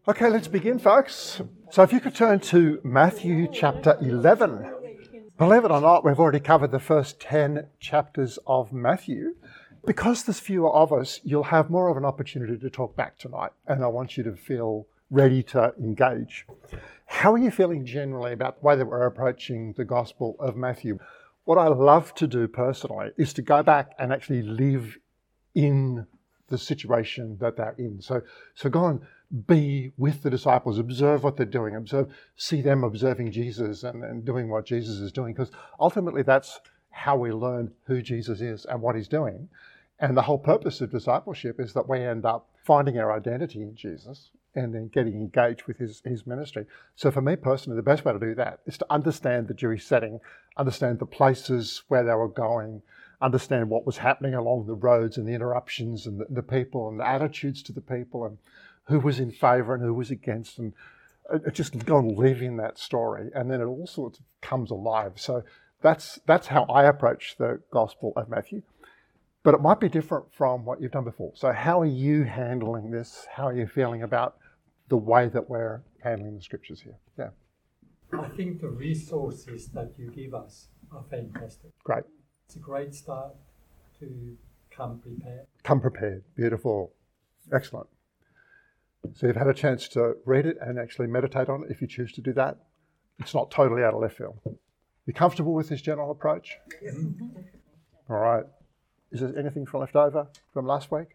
Okay, let's begin, folks. So if you could turn to Matthew chapter 11. Believe it or not, we've already covered the first 10 chapters of Matthew. Because there's fewer of us, you'll have more of an opportunity to talk back tonight, and I want you to feel ready to engage. How are you feeling generally about the way that we're approaching the Gospel of Matthew? What I love to do personally is to go back and actually live in the situation that they're in. So go and be with the disciples, observe what they're doing, see them observing Jesus and doing what Jesus is doing, because ultimately that's how we learn who Jesus is and what he's doing. And the whole purpose of discipleship is that we end up finding our identity in Jesus and then getting engaged with his ministry. So for me personally, the best way to do that is to understand the Jewish setting, understand the places where they were going, understand what was happening along the roads and the interruptions and the people and the attitudes to the people and who was in favour and who was against, and just go and live in that story, and then it all sorts of comes alive. So that's how I approach the Gospel of Matthew. But it might be different from what you've done before. So how are you handling this? How are you feeling about the way that we're handling the scriptures here? Yeah. I think the resources that you give us are fantastic. Great. It's a great start to come prepared. Come prepared. Beautiful. Excellent. So you've had a chance to read it and actually meditate on it if you choose to do that. It's not totally out of left field. You comfortable with this general approach? Mm-hmm. All right. Is there anything left over from last week?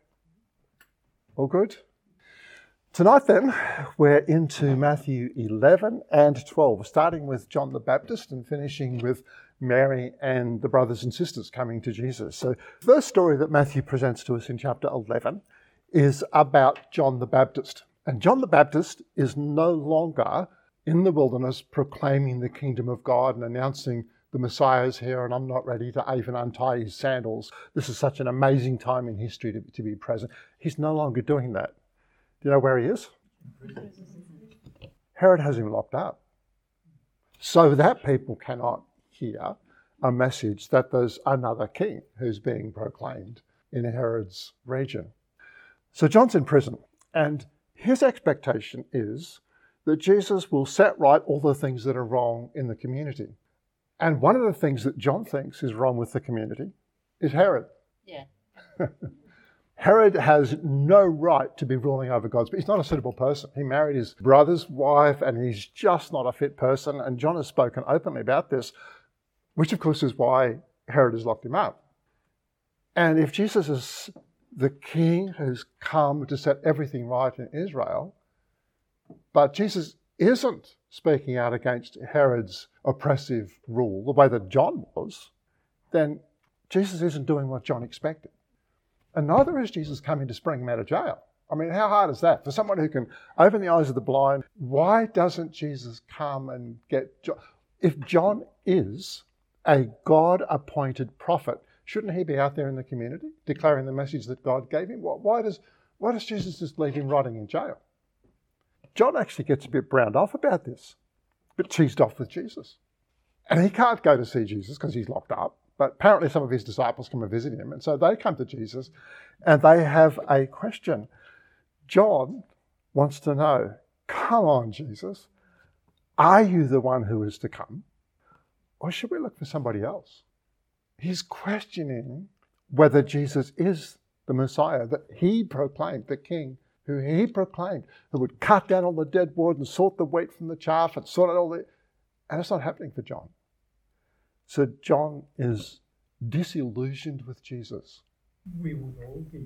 All good? Tonight then, we're into Matthew 11 and 12, starting with John the Baptist and finishing with Mary and the brothers and sisters coming to Jesus. So the first story that Matthew presents to us in chapter 11 is about John the Baptist. And John the Baptist is no longer in the wilderness proclaiming the kingdom of God and announcing the Messiah is here and I'm not ready to even untie his sandals. This is such an amazing time in history to be present. He's no longer doing that. Do you know where he is? Herod has him locked up so that people cannot hear a message that there's another king who's being proclaimed in Herod's region. So John's in prison, and his expectation is that Jesus will set right all the things that are wrong in the community. And one of the things that John thinks is wrong with the community is Herod. Yeah. Herod has no right to be ruling over God's people. He's not a suitable person. He married his brother's wife, and he's just not a fit person. And John has spoken openly about this, which of course is why Herod has locked him up. And if Jesus is the king who's come to set everything right in Israel, but Jesus isn't speaking out against Herod's oppressive rule the way that John was, then Jesus isn't doing what John expected. And neither is Jesus coming to spring him out of jail. I mean, how hard is that? For someone who can open the eyes of the blind, why doesn't Jesus come and get John? If John is a God-appointed prophet, shouldn't he be out there in the community declaring the message that God gave him? Why does Jesus just leave him rotting in jail? John actually gets a bit browned off about this, a bit cheesed off with Jesus. And he can't go to see Jesus because he's locked up. But apparently some of his disciples come and visit him. And so they come to Jesus and they have a question. John wants to know, come on, Jesus, are you the one who is to come? Or should we look for somebody else? He's questioning whether Jesus is the Messiah that he proclaimed, the king who he proclaimed, who would cut down all the dead wood and sort the wheat from the chaff and sort out all the... And it's not happening for John. So John is disillusioned with Jesus. We would all be.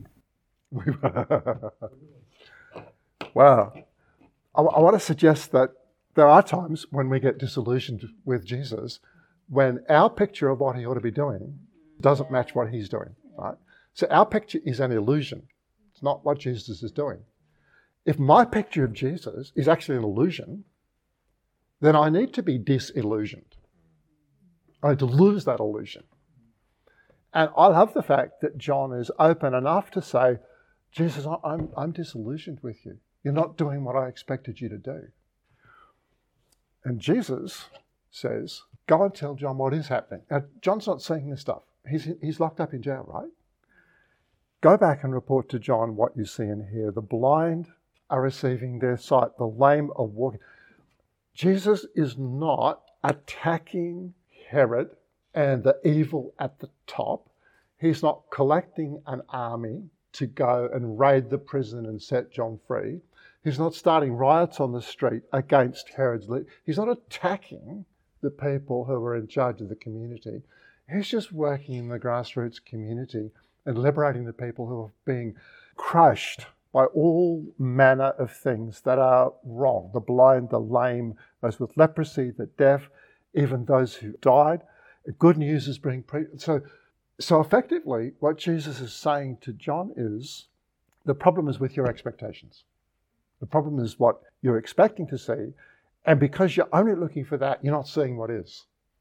Wow. I want to suggest that there are times when we get disillusioned with Jesus when our picture of what he ought to be doing doesn't match what he's doing, right? So our picture is an illusion. It's not what Jesus is doing. If my picture of Jesus is actually an illusion, then I need to be disillusioned. I need to lose that illusion. And I love the fact that John is open enough to say, Jesus, I'm disillusioned with you. You're not doing what I expected you to do. And Jesus says, go and tell John what is happening. Now, John's not seeing this stuff. He's locked up in jail, right? Go back and report to John what you see and hear. The blind are receiving their sight. The lame are walking. Jesus is not attacking Herod and the evil at the top. He's not collecting an army to go and raid the prison and set John free. He's not starting riots on the street against Herod's leader. He's not attacking the people who are in charge of the community. He's just working in the grassroots community and liberating the people who are being crushed by all manner of things that are wrong. The blind, the lame, those with leprosy, the deaf, even those who died. Good news is being preached. So effectively, what Jesus is saying to John is, the problem is with your expectations. The problem is what you're expecting to see, and because you're only looking for that, you're not seeing what is.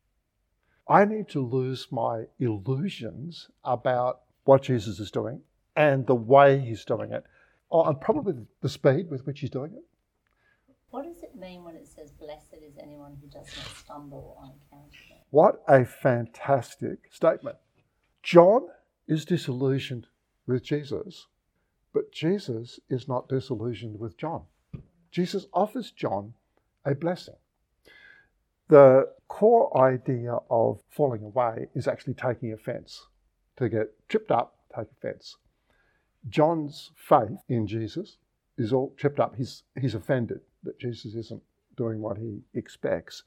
I need to lose my illusions about what Jesus is doing and the way he's doing it, and probably the speed with which he's doing it. What does it mean when it says, blessed is anyone who does not stumble on account of it? What a fantastic statement. John is disillusioned with Jesus, but Jesus is not disillusioned with John. Jesus offers John a blessing. The core idea of falling away is actually taking offense. To get tripped up, take offense. John's faith in Jesus is all tripped up. He's offended that Jesus isn't doing what he expects.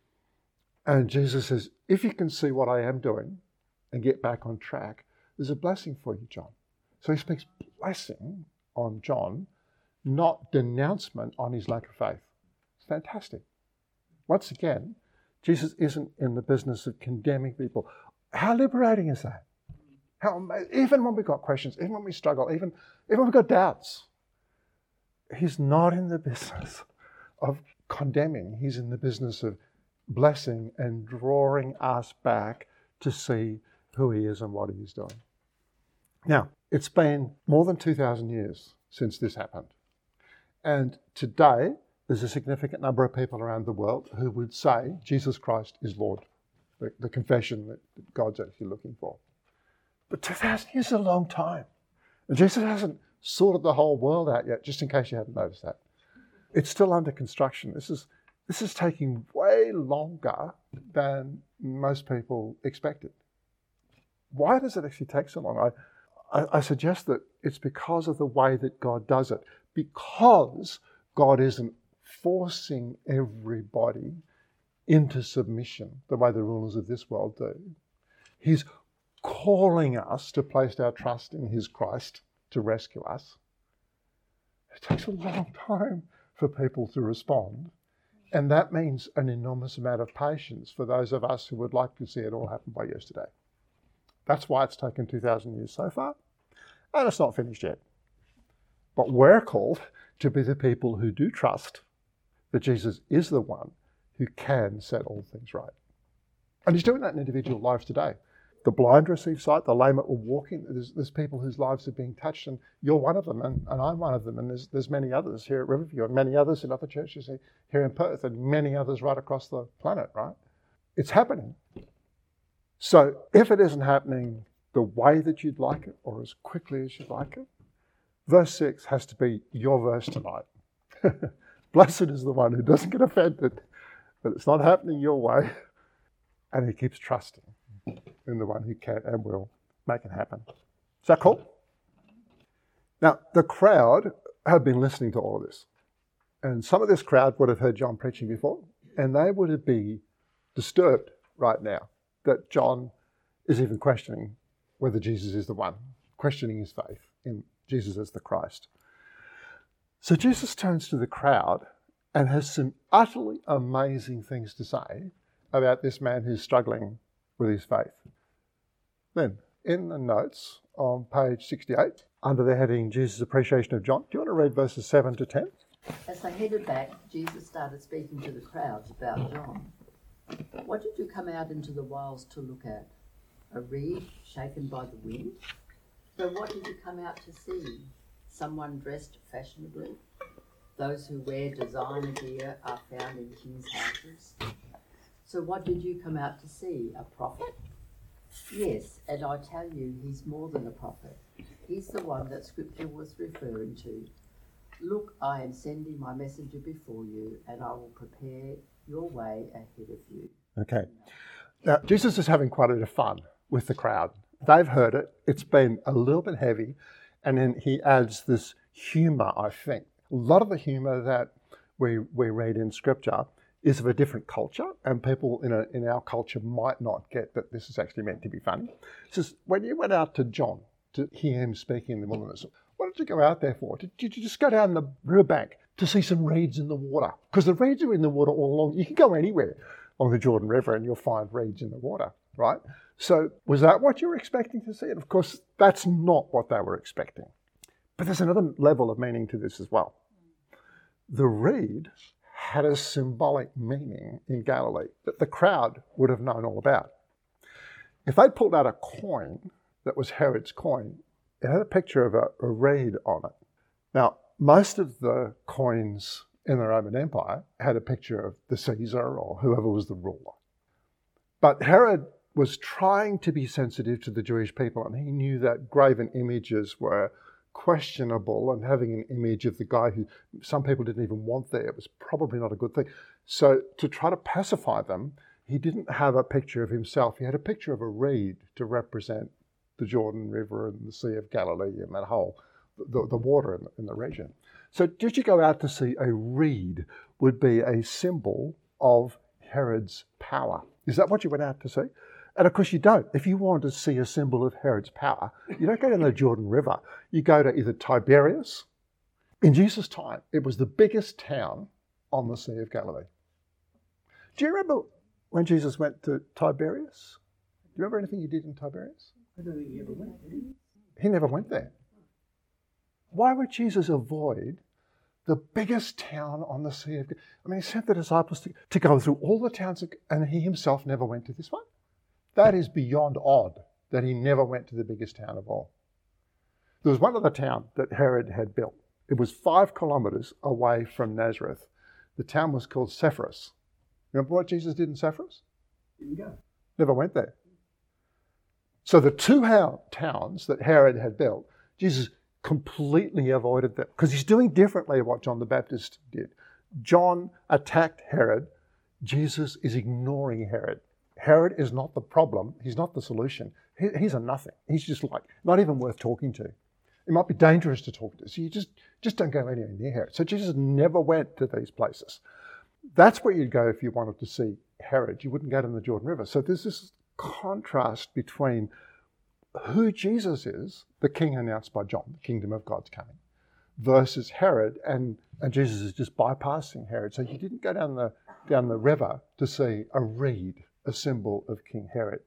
And Jesus says, if you can see what I am doing and get back on track, there's a blessing for you, John. So he speaks blessing on John, not denouncement on his lack of faith. It's fantastic. Once again, Jesus isn't in the business of condemning people. How liberating is that? How amazing. Even when we've got questions, even when we struggle, even when we've got doubts, he's not in the business of condemning. He's in the business of blessing and drawing us back to see who he is and what he is doing. Now, it's been more than 2,000 years since this happened. And today, there's a significant number of people around the world who would say Jesus Christ is Lord, the confession that God's actually looking for. But 2,000 years is a long time. And Jesus hasn't sorted the whole world out yet, just in case you hadn't noticed that. It's still under construction. This is taking way longer than most people expected. Why does it actually take so long? I suggest that it's because of the way that God does it. Because God isn't forcing everybody into submission the way the rulers of this world do. He's calling us to place our trust in his Christ to rescue us. It takes a long time for people to respond. And that means an enormous amount of patience for those of us who would like to see it all happen by yesterday. That's why it's taken 2,000 years so far. And it's not finished yet. But we're called to be the people who do trust that Jesus is the one who can set all things right. And he's doing that in individual lives today. The blind receive sight, the lame are walking. There's people whose lives are being touched, and you're one of them, and I'm one of them, and there's many others here at Riverview, and many others in other churches here in Perth, and many others right across the planet, right? It's happening. So if it isn't happening the way that you'd like it, or as quickly as you'd like it, verse 6 has to be your verse tonight. Blessed is the one who doesn't get offended, but it's not happening your way, and he keeps trusting in the one who can and will make it happen. Is that cool? Now, the crowd had been listening to all of this. And some of this crowd would have heard John preaching before, and they would be disturbed right now that John is even questioning whether Jesus is the one, questioning his faith in Jesus as the Christ. So Jesus turns to the crowd and has some utterly amazing things to say about this man who's struggling with his faith. Then, in the notes on page 68, under the heading Jesus' Appreciation of John, do you want to read verses 7 to 10? As they headed back, Jesus started speaking to the crowds about John. What did you come out into the wilds to look at? A reed shaken by the wind? So what did you come out to see? Someone dressed fashionably? Those who wear designer gear are found in kings' houses. So what did you come out to see? A prophet? Yes, and I tell you, he's more than a prophet. He's the one that Scripture was referring to. Look, I am sending my messenger before you, and I will prepare your way ahead of you. Okay. Now, Jesus is having quite a bit of fun with the crowd. They've heard it. It's been a little bit heavy. And then he adds this humour, I think. A lot of the humour that we read in Scripture is of a different culture, and people in our culture might not get that this is actually meant to be funny. It says, when you went out to John to hear him speaking in the wilderness, what did you go out there for? Did you just go down the riverbank to see some reeds in the water? Because the reeds are in the water all along. You can go anywhere along the Jordan River and you'll find reeds in the water, right? So was that what you were expecting to see? And of course, that's not what they were expecting. But there's another level of meaning to this as well. The reed had a symbolic meaning in Galilee that the crowd would have known all about. If they'd pulled out a coin that was Herod's coin, it had a picture of a reed on it. Now, most of the coins in the Roman Empire had a picture of the Caesar or whoever was the ruler. But Herod was trying to be sensitive to the Jewish people, and he knew that graven images were questionable, and having an image of the guy who some people didn't even want there was probably not a good thing. So to try to pacify them, he didn't have a picture of himself. He had a picture of a reed to represent the Jordan River and the Sea of Galilee and that whole, the water in the region. So did you go out to see a reed would be a symbol of Herod's power. Is that what you went out to see? And of course you don't. If you want to see a symbol of Herod's power, you don't go down the Jordan River. You go to either Tiberias. In Jesus' time, it was the biggest town on the Sea of Galilee. Do you remember when Jesus went to Tiberias? Do you remember anything he did in Tiberias? I don't think he ever went, did he? He never went there. Why would Jesus avoid the biggest town on the Sea of Galilee? I mean, he sent the disciples to go through all the towns, and he himself never went to this one. That is beyond odd that he never went to the biggest town of all. There was one other town that Herod had built. It was 5 kilometres away from Nazareth. The town was called Sepphoris. Remember what Jesus did in Sepphoris? Didn't go. Never went there. So the 2 towns that Herod had built, Jesus completely avoided them because he's doing differently what John the Baptist did. John attacked Herod. Jesus is ignoring Herod. Herod is not the problem. He's not the solution. He's a nothing. He's just like, not even worth talking to. It might be dangerous to talk to. So you just don't go anywhere near Herod. So Jesus never went to these places. That's where you'd go if you wanted to see Herod. You wouldn't go to the Jordan River. So there's this contrast between who Jesus is, the king announced by John, the kingdom of God's coming, versus Herod, and Jesus is just bypassing Herod. So he didn't go down the river to see a reed, a symbol of King Herod.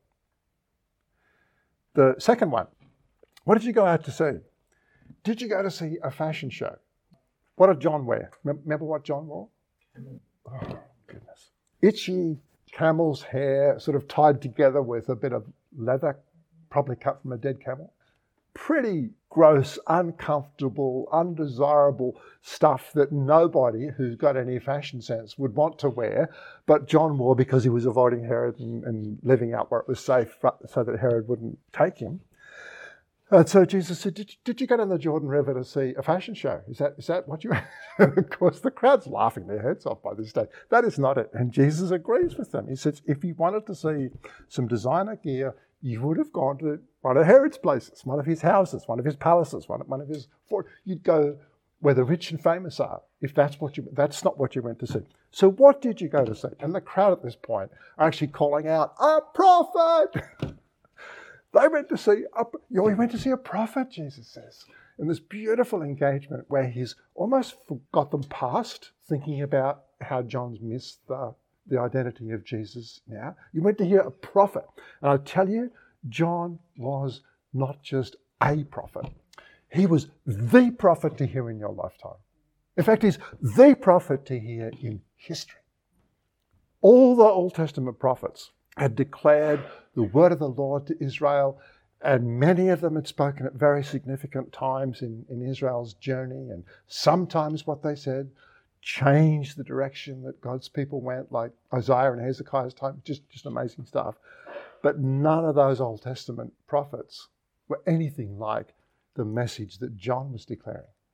The second one, what did you go out to see? Did you go to see a fashion show? What did John wear? Remember what John wore? Oh, goodness. Itchy camel's hair, sort of tied together with a bit of leather, probably cut from a dead camel. Pretty gross, uncomfortable, undesirable stuff that nobody who's got any fashion sense would want to wear, but John wore because he was avoiding Herod and living out where it was safe so that Herod wouldn't take him. And so Jesus said, did you go down the Jordan River to see a fashion show? Is that what you... Of course, the crowd's laughing their heads off by this stage. That is not it. And Jesus agrees with them. He says, if you wanted to see some designer gear, you would have gone to one of Herod's places, one of his houses, one of his palaces, one of his forts. You'd go where the rich and famous are, if that's not what you went to see. So what did you go to see? And the crowd at this point are actually calling out, a prophet! They went to see a prophet, Jesus says, in this beautiful engagement where he's almost got them past thinking about how John's missed the identity of Jesus now. You went to hear a prophet. And I tell you, John was not just a prophet. He was the prophet to hear in your lifetime. In fact, he's the prophet to hear in history. All the Old Testament prophets had declared the word of the Lord to Israel, and many of them had spoken at very significant times in Israel's journey, and sometimes what they said changed the direction that God's people went, like Isaiah and Hezekiah's time, just amazing stuff. But none of those Old Testament prophets were anything like the message that John was declaring.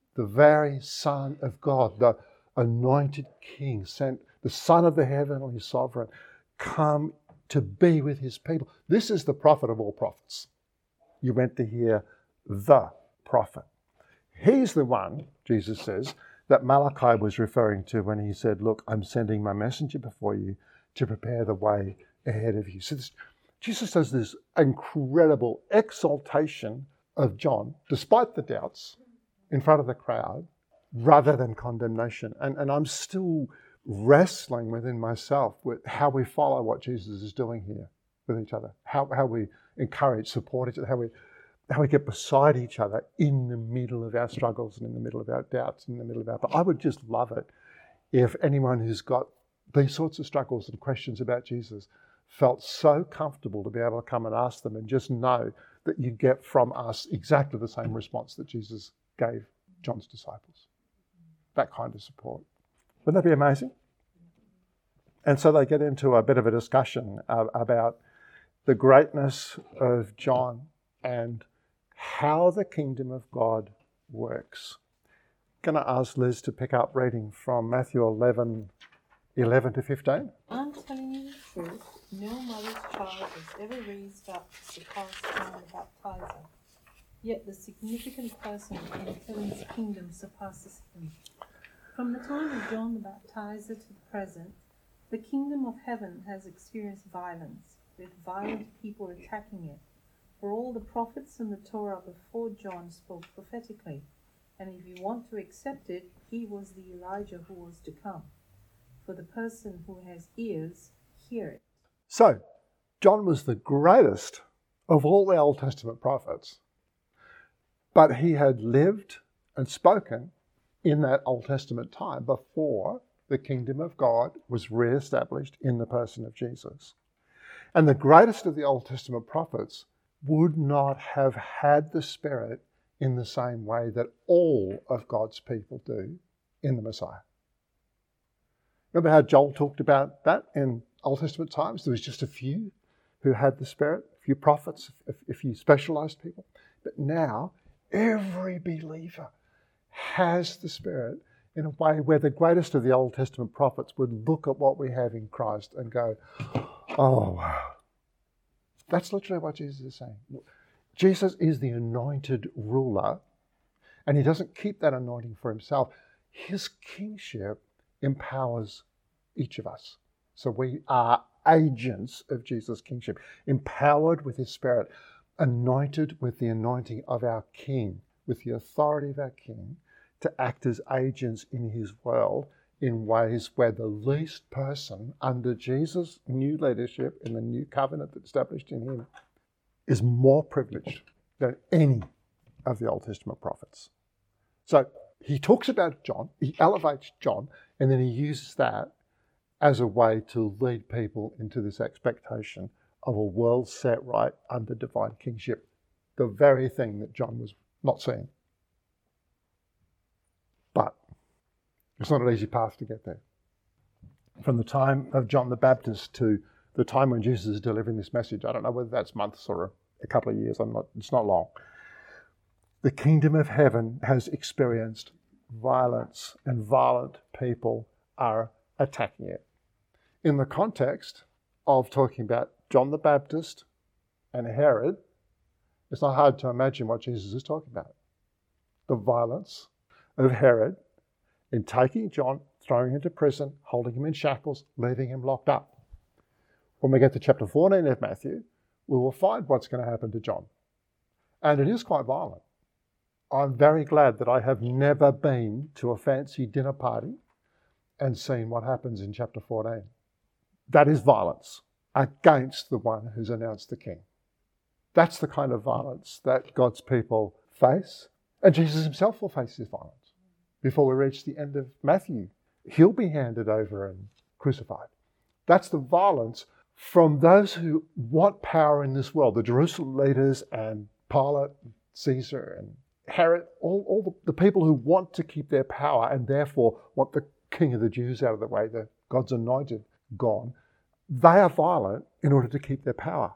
the very Son of God, the anointed King, sent the Son of the Heavenly Sovereign, come to be with his people. This is the prophet of all prophets. You went to hear the prophet. He's the one, Jesus says, that Malachi was referring to when he said, look, I'm sending my messenger before you to prepare the way ahead of you. So Jesus does this incredible exaltation of John, despite the doubts, in front of the crowd, rather than condemnation. And I'm still wrestling within myself with how we follow what Jesus is doing here with each other, how we encourage, support each other, how we get beside each other in the middle of our struggles and in the middle of our doubts, in the middle of our... But I would just love it if anyone who's got these sorts of struggles and questions about Jesus felt so comfortable to be able to come and ask them and just know that you get from us exactly the same response that Jesus gave John's disciples. That kind of support. Wouldn't that be amazing? And so they get into a bit of a discussion about the greatness of John and how the kingdom of God works. I'm going to ask Liz to pick up reading from Matthew 11 to 15. I'm telling you the truth, no mother's child has ever raised up to surpass John the Baptizer. Yet the significant person in heaven's kingdom surpasses him. From the time of John the Baptizer to the present, the kingdom of heaven has experienced violence, with violent people attacking it. For all the prophets and the Torah before John spoke prophetically, and if you want to accept it, he was the Elijah who was to come. For the person who has ears, hear it. So, John was the greatest of all the Old Testament prophets, but he had lived and spoken in that Old Testament time before the kingdom of God was re-established in the person of Jesus. And the greatest of the Old Testament prophets would not have had the Spirit in the same way that all of God's people do in the Messiah. Remember how Joel talked about that in Old Testament times? There was just a few who had the Spirit, a few prophets, a few specialized people. But now, every believer has the Spirit in a way where the greatest of the Old Testament prophets would look at what we have in Christ and go, oh, wow. That's literally what Jesus is saying. Jesus is the anointed ruler, and he doesn't keep that anointing for himself. His kingship empowers each of us. So we are agents of Jesus' kingship, empowered with his Spirit, anointed with the anointing of our King, with the authority of our King, to act as agents in his world in ways where the least person under Jesus' new leadership in the new covenant that's established in him is more privileged than any of the Old Testament prophets. So he talks about John, he elevates John, and then he uses that as a way to lead people into this expectation of a world set right under divine kingship, the very thing that John was not seeing. But it's not an easy path to get there. From the time of John the Baptist to the time when Jesus is delivering this message, I don't know whether that's months or a couple of years, it's not long. The kingdom of heaven has experienced violence, and violent people are attacking it. In the context of talking about John the Baptist and Herod, it's not hard to imagine what Jesus is talking about. The violence of Herod in taking John, throwing him into prison, holding him in shackles, leaving him locked up. When we get to chapter 14 of Matthew, we will find what's going to happen to John. And it is quite violent. I'm very glad that I have never been to a fancy dinner party and seen what happens in chapter 14. That is violence against the one who's announced the king. That's the kind of violence that God's people face, and Jesus himself will face this violence. Before we reach the end of Matthew, he'll be handed over and crucified. That's the violence from those who want power in this world, the Jerusalem leaders and Pilate, Caesar and Herod, all the people who want to keep their power and therefore want the king of the Jews out of the way, the God's anointed gone. They are violent in order to keep their power.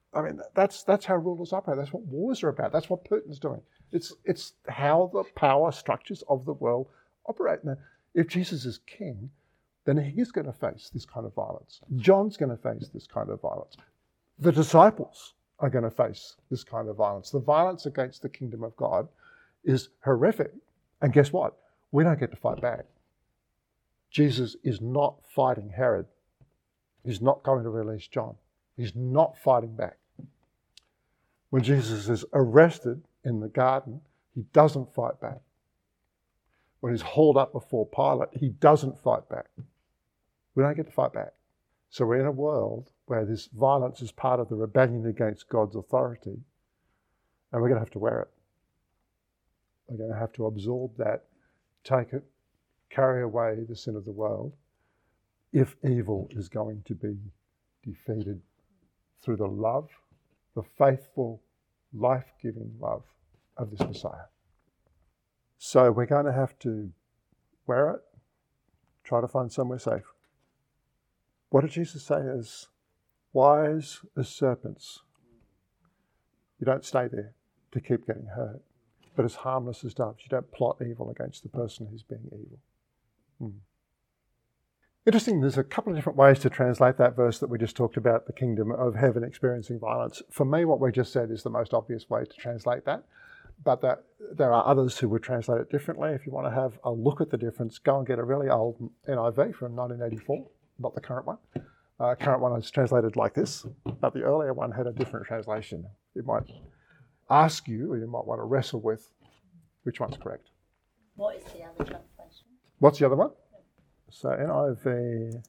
I mean, that's how rulers operate. That's what wars are about. That's what Putin's doing. It's how the power structures of the world operate. Now, if Jesus is king, then he's going to face this kind of violence. John's going to face this kind of violence. The disciples are going to face this kind of violence. The violence against the kingdom of God is horrific. And guess what? We don't get to fight back. Jesus is not fighting Herod. He's not going to release John. He's not fighting back. When Jesus is arrested in the garden, he doesn't fight back. When he's hauled up before Pilate, he doesn't fight back. We don't get to fight back. So we're in a world where this violence is part of the rebellion against God's authority, and we're going to have to wear it. We're going to have to absorb that, take it, carry away the sin of the world, if evil is going to be defeated through the love, the faithful, life-giving love of this Messiah. So we're going to have to wear it, try to find somewhere safe. What did Jesus say? As wise as serpents. You don't stay there to keep getting hurt, but as harmless as doves. You don't plot evil against the person who's being evil. Interesting, there's a couple of different ways to translate that verse that we just talked about, the kingdom of heaven experiencing violence. For me, what we just said is the most obvious way to translate that, but that there are others who would translate it differently. If you want to have a look at the difference, go and get a really old NIV from 1984, not the current one. Current one is translated like this, but the earlier one had a different translation. It might ask you, or you might want to wrestle with, which one's correct. What is the other translation? What's the other one? So NIV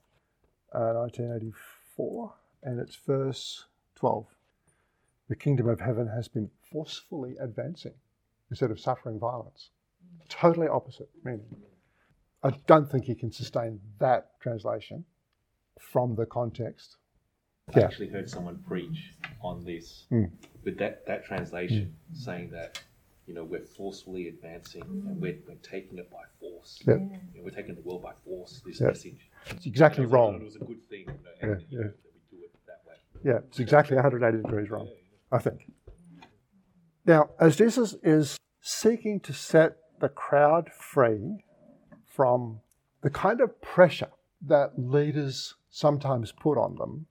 1984, and it's verse 12. The kingdom of heaven has been forcefully advancing instead of suffering violence. Totally opposite meaning. I don't think you can sustain that translation from the context. I actually heard someone preach on this with that translation, saying that, you know, we're forcefully advancing and we're taking it by force. Yeah. You know, we're taking the world by force, this Yeah. message. It's exactly And wrong. It was a good thing, you know, and, you know, that we do it that way. Yeah, it's exactly 180 degrees wrong, I think. Now, as Jesus is seeking to set the crowd free from the kind of pressure that leaders sometimes put on them,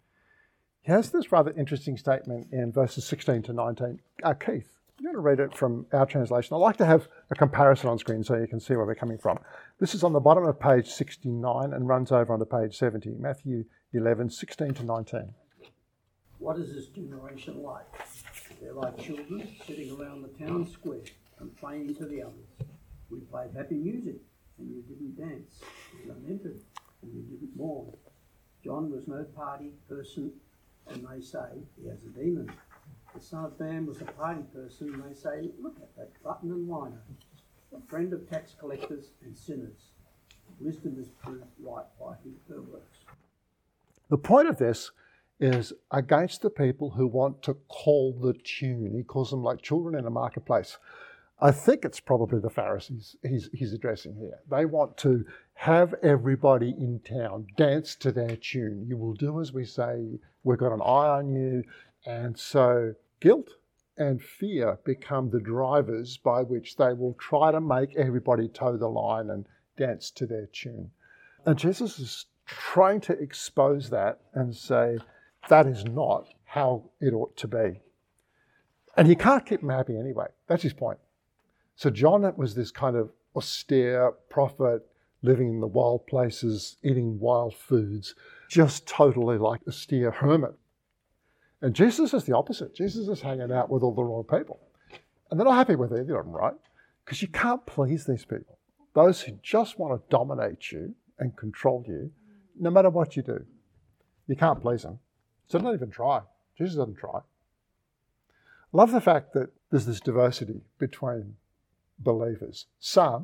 he has this rather interesting statement in verses 16 to 19. Keith, you're going to read it from our translation. I'd like to have a comparison on screen so you can see where we're coming from. This is on the bottom of page 69 and runs over onto page 70, Matthew 11, 16 to 19. What is this generation like? They're like children sitting around the town square and playing to the others. We played happy music and you didn't dance. You lamented and you didn't mourn. John was no party person and they say he has a demon. The Son of Man was a party person and they say, look at that glutton and whiner, a friend of tax collectors and sinners. Wisdom is proved right by her works. The point of this is against the people who want to call the tune. He calls them like children in a marketplace. I think it's probably the Pharisees he's addressing here. They want to have everybody in town dance to their tune. You will do as we say. We've got an eye on you. And so guilt and fear become the drivers by which they will try to make everybody toe the line and dance to their tune. And Jesus is trying to expose that and say, that is not how it ought to be. And he can't keep them happy anyway. That's his point. So John was this kind of austere prophet, living in the wild places, eating wild foods, just totally like austere hermit. And Jesus is the opposite. Jesus is hanging out with all the wrong people. And they're not happy with either of them, right? Because you can't please these people. Those who just want to dominate you and control you, no matter what you do. You can't please them. So don't even try. Jesus doesn't try. I love the fact that there's this diversity between believers. Some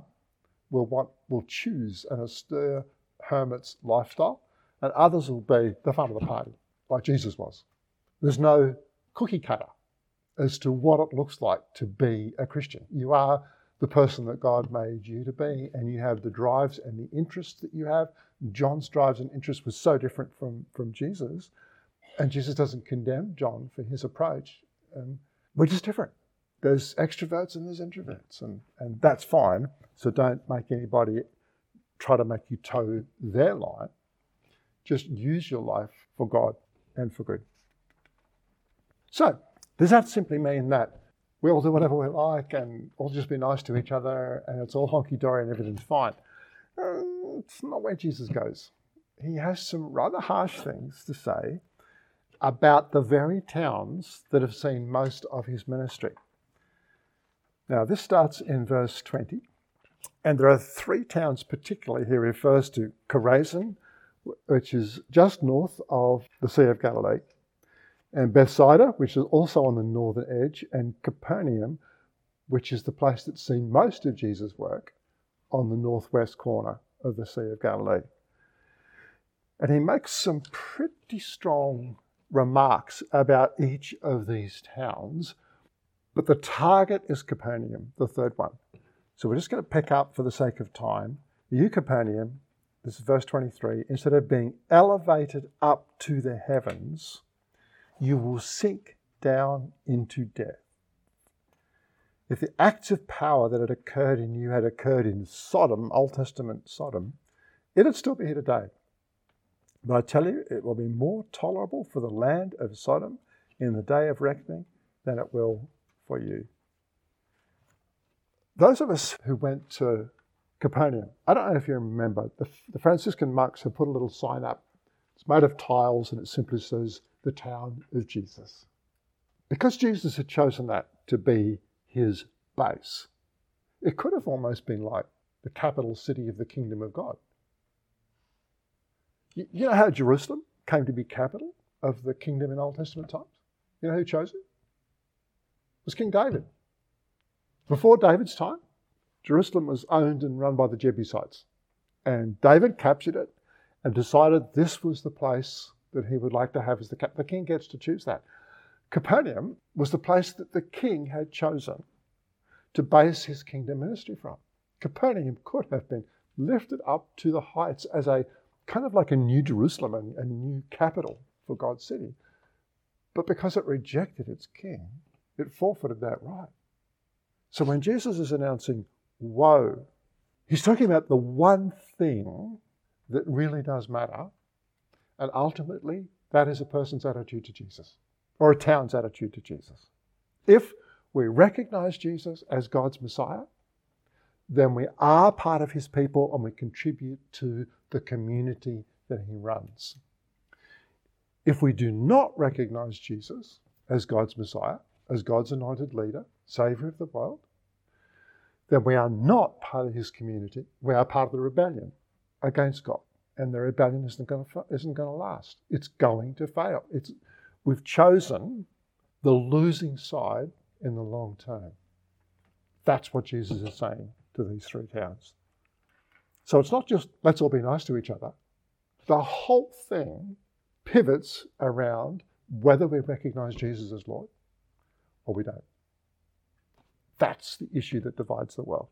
will choose an austere hermit's lifestyle, and others will be the fun of the party, like Jesus was. There's no cookie cutter as to what it looks like to be a Christian. You are the person that God made you to be, and you have the drives and the interests that you have. John's drives and interests were so different from Jesus. And Jesus doesn't condemn John for his approach. We're just different. There's extroverts and there's introverts, and that's fine. So don't make anybody try to make you toe their line. Just use your life for God and for good. So, does that simply mean that we all do whatever we like and all just be nice to each other and it's all honky-dory and everything's fine? It's not where Jesus goes. He has some rather harsh things to say about the very towns that have seen most of his ministry. Now, this starts in verse 20, and there are 3 towns particularly he refers to: Chorazin, which is just north of the Sea of Galilee, and Bethsaida, which is also on the northern edge, and Capernaum, which is the place that's seen most of Jesus' work, on the northwest corner of the Sea of Galilee. And he makes some pretty strong remarks about each of these towns, but the target is Capernaum, the third one. So we're just going to pick up for the sake of time. You, Capernaum, this is verse 23, instead of being elevated up to the heavens, you will sink down into death. If the acts of power that had occurred in you had occurred in Sodom, Old Testament Sodom, it'd still be here today. But I tell you, it will be more tolerable for the land of Sodom in the day of reckoning than it will for you. Those of us who went to Capernaum, I don't know if you remember, the Franciscan monks have put a little sign up. It's made of tiles and it simply says, the town of Jesus. Because Jesus had chosen that to be his base, it could have almost been like the capital city of the kingdom of God. You know how Jerusalem came to be capital of the kingdom in Old Testament times? You know who chose it? It was King David. Before David's time, Jerusalem was owned and run by the Jebusites. And David captured it and decided this was the place that he would like to have as the capital. The king gets to choose that. Capernaum was the place that the king had chosen to base his kingdom ministry from. Capernaum could have been lifted up to the heights as a kind of like a new Jerusalem and a new capital for God's city. But because it rejected its king, it forfeited that right. So when Jesus is announcing, woe, he's talking about the one thing that really does matter. And ultimately, that is a person's attitude to Jesus, or a town's attitude to Jesus. If we recognize Jesus as God's Messiah, then we are part of his people and we contribute to the community that he runs. If we do not recognize Jesus as God's Messiah, as God's anointed leader, Saviour of the world, then we are not part of his community. We are part of the rebellion against God. And the rebellion isn't going to last. It's going to fail. We've chosen the losing side in the long term. That's what Jesus is saying to these 3 towns. So it's not just, let's all be nice to each other. The whole thing pivots around whether we recognize Jesus as Lord or we don't. That's the issue that divides the world.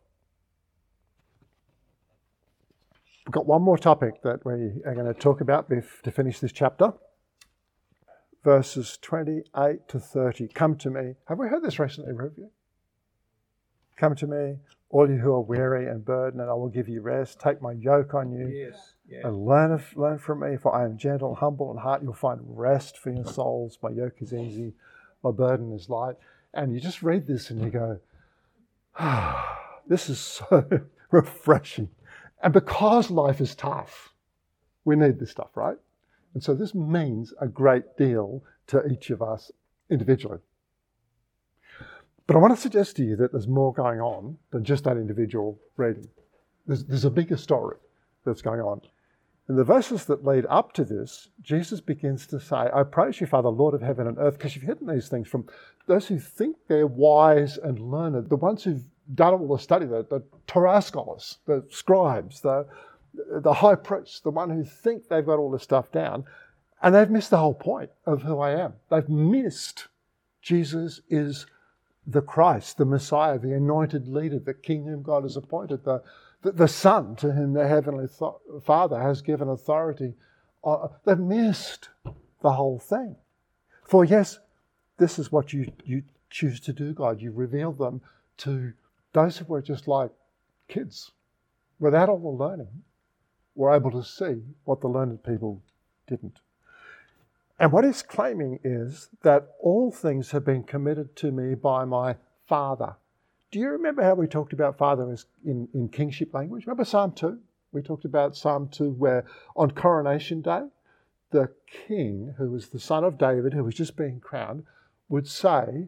We've got one more topic that we are going to talk about to finish this chapter. Verses 28 to 30. Come to me. Have we heard this recently, Review? Come to me, all you who are weary and burdened, and I will give you rest. Take my yoke on you. Yes. And learn from me, for I am gentle and humble in heart. You'll find rest for your souls. My yoke is easy, my burden is light. And you just read this and you go, this is so refreshing. And because life is tough, we need this stuff, right? And so this means a great deal to each of us individually. But I want to suggest to you that there's more going on than just that individual reading. There's a bigger story that's going on. In the verses that lead up to this, Jesus begins to say, I praise you, Father, Lord of heaven and earth, because you've hidden these things from those who think they're wise and learned, the ones who've done all the study, the Torah scholars, the scribes, the high priests, the one who think they've got all this stuff down, and they've missed the whole point of who I am. They've missed Jesus is the Christ, the Messiah, the anointed leader, the King whom God has appointed, the Son to whom the Heavenly Father has given authority. They've missed the whole thing. For yes, this is what you choose to do, God. You reveal them to those who were just like kids, without all the learning, were able to see what the learned people didn't. And what he's claiming is that all things have been committed to me by my Father. Do you remember how we talked about Father as in kingship language? Remember Psalm 2? We talked about Psalm 2 where on coronation day, the king, who was the son of David, who was just being crowned, would say,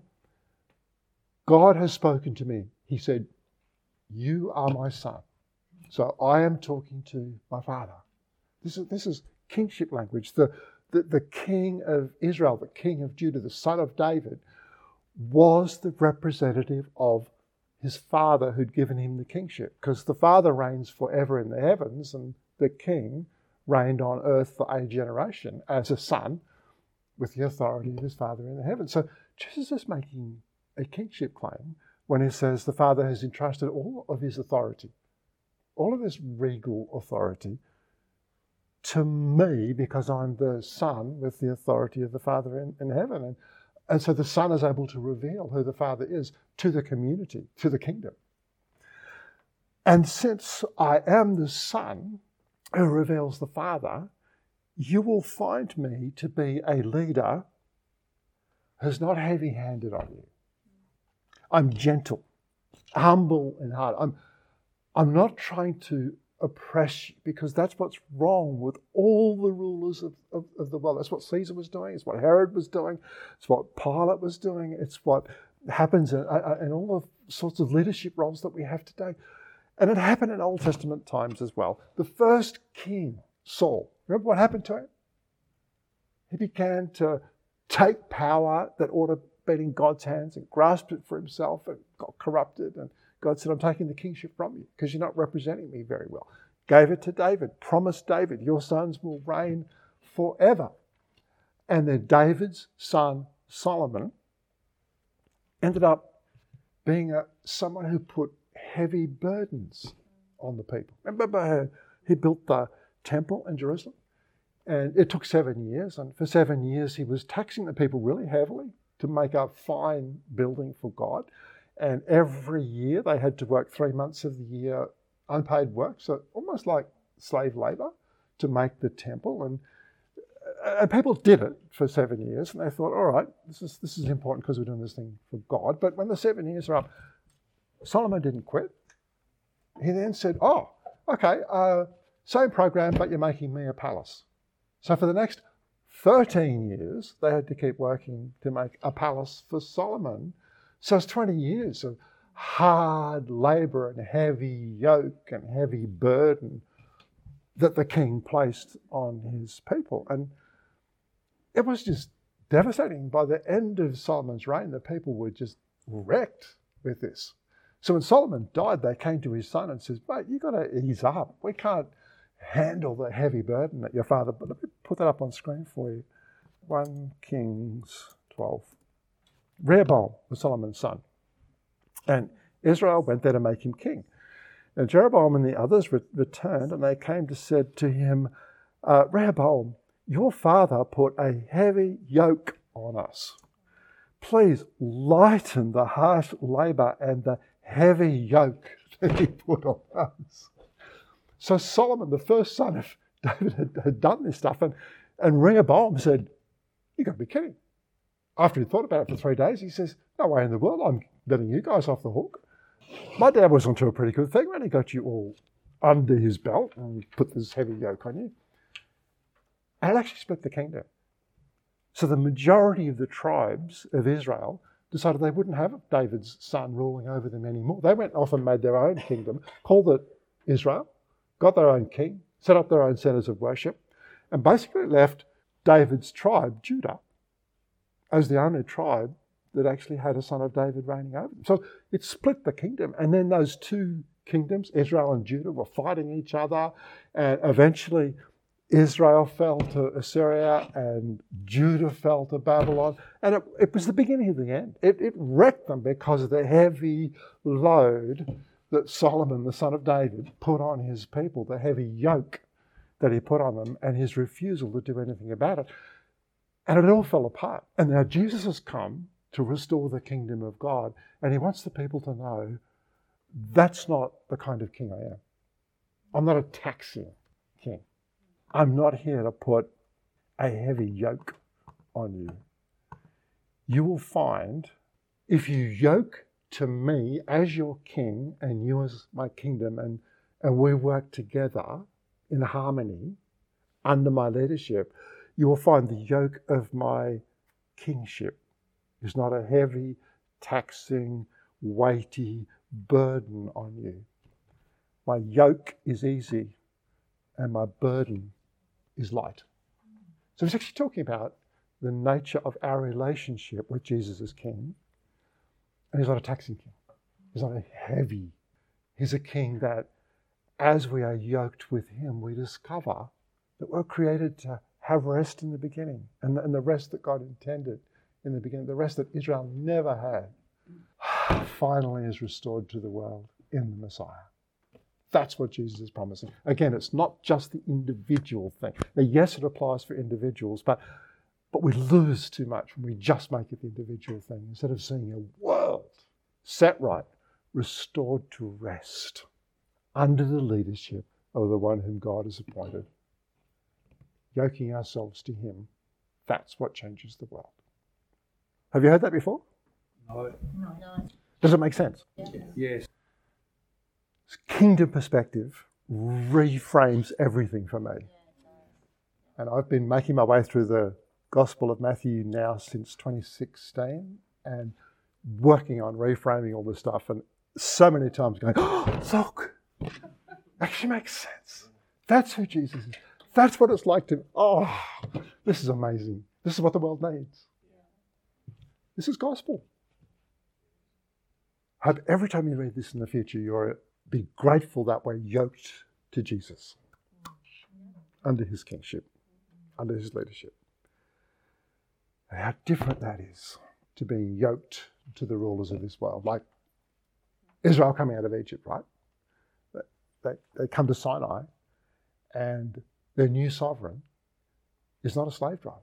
God has spoken to me. He said, you are my son. So I am talking to my Father. This is kingship language. The king of Israel, the king of Judah, the son of David, was the representative of his father who'd given him the kingship. Because the Father reigns forever in the heavens, and the king reigned on earth for a generation as a son with the authority of his Father in the heavens. So Jesus is making a kingship claim when he says the Father has entrusted all of his authority, all of his regal authority, to me because I'm the Son with the authority of the Father in heaven. And so the Son is able to reveal who the Father is to the community, to the kingdom. And since I am the Son who reveals the Father, you will find me to be a leader who's not heavy-handed on you. I'm gentle, humble in heart. I'm not trying to oppress you, because that's what's wrong with all the rulers of the world. That's what Caesar was doing. It's what Herod was doing. It's what Pilate was doing. It's what happens in all the sorts of leadership roles that we have today. And it happened in Old Testament times as well. The first king, Saul, remember what happened to him? He began to take power that ought to have been in God's hands and grasped it for himself and got corrupted. And God said, I'm taking the kingship from you because you're not representing me very well. Gave it to David, promised David, your sons will reign forever. And then David's son, Solomon, ended up being someone who put heavy burdens on the people. Remember he built the temple in Jerusalem? And it took 7 years. And for 7 years, he was taxing the people really heavily to make a fine building for God. And every year they had to work 3 months of the year unpaid work, so almost like slave labour, to make the temple. And people did it for 7 years, and they thought, all right, this is important because we're doing this thing for God. But when the 7 years are up, Solomon didn't quit. He then said, oh, okay, same program, but you're making me a palace. So for the next 13 years, they had to keep working to make a palace for Solomon. So it's 20 years of hard labour and heavy yoke and heavy burden that the king placed on his people. And it was just devastating. By the end of Solomon's reign, the people were just wrecked with this. So when Solomon died, they came to his son and said, mate, you've got to ease up. We can't handle the heavy burden that your father... But let me put that up on screen for you. 1 Kings 12. Rehoboam was Solomon's son, and Israel went there to make him king. And Jeroboam and the others returned, and they came to said to him, Rehoboam, your father put a heavy yoke on us. Please lighten the harsh labour and the heavy yoke that he put on us. So Solomon, the first son of David, had done this stuff, and Rehoboam said, you've got to be kidding. After he thought about it for 3 days, he says, no way in the world I'm letting you guys off the hook. My dad was onto a pretty good thing when he got you all under his belt and put this heavy yoke on you. And it actually split the kingdom. So the majority of the tribes of Israel decided they wouldn't have David's son ruling over them anymore. They went off and made their own kingdom, called it Israel, got their own king, set up their own centres of worship, and basically left David's tribe, Judah, as the only tribe that actually had a son of David reigning over them. So it split the kingdom. And then those two kingdoms, Israel and Judah, were fighting each other. And eventually Israel fell to Assyria and Judah fell to Babylon. And it was the beginning of the end. It wrecked them because of the heavy load that Solomon, the son of David, put on his people, the heavy yoke that he put on them and his refusal to do anything about it. And it all fell apart. And now Jesus has come to restore the kingdom of God. And he wants the people to know that's not the kind of king I am. I'm not a taxing king. I'm not here to put a heavy yoke on you. You will find if you yoke to me as your king and you as my kingdom, and we work together in harmony under my leadership, you will find the yoke of my kingship is not a heavy, taxing, weighty burden on you. My yoke is easy and my burden is light. So he's actually talking about the nature of our relationship with Jesus as King. And he's not a taxing king. He's not a heavy. He's a king that as we are yoked with him, we discover that we're created to have rest in the beginning, and the rest that God intended in the beginning, the rest that Israel never had, finally is restored to the world in the Messiah. That's what Jesus is promising. Again, it's not just the individual thing. Now, yes, it applies for individuals, but we lose too much when we just make it the individual thing instead of seeing a world set right, restored to rest under the leadership of the one whom God has appointed. Yoking ourselves to him, that's what changes the world. Have you heard that before? No. No. Does it make sense? Yes. Kingdom perspective reframes everything for me. And I've been making my way through the Gospel of Matthew now since 2016 and working on reframing all this stuff, and so many times going, oh, look, actually makes sense. That's who Jesus is. That's what it's like to, this is amazing. This is what the world needs. This is gospel. I hope every time you read this in the future, you'll be grateful that we're yoked to Jesus under his kingship, under his leadership. And how different that is to being yoked to the rulers of this world. Like Israel coming out of Egypt, right? They come to Sinai and their new sovereign is not a slave driver.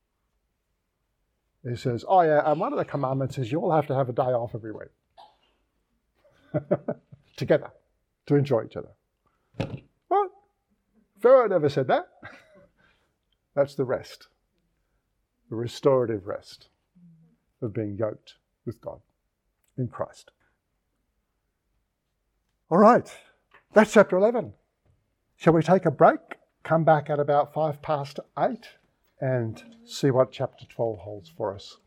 He says, and one of the commandments is you all have to have a day off every week. Together, to enjoy each other. What? Pharaoh never said that. That's the rest. The restorative rest of being yoked with God in Christ. All right, that's chapter 11. Shall we take a break? Come back at about 8:05 and see what chapter 12 holds for us.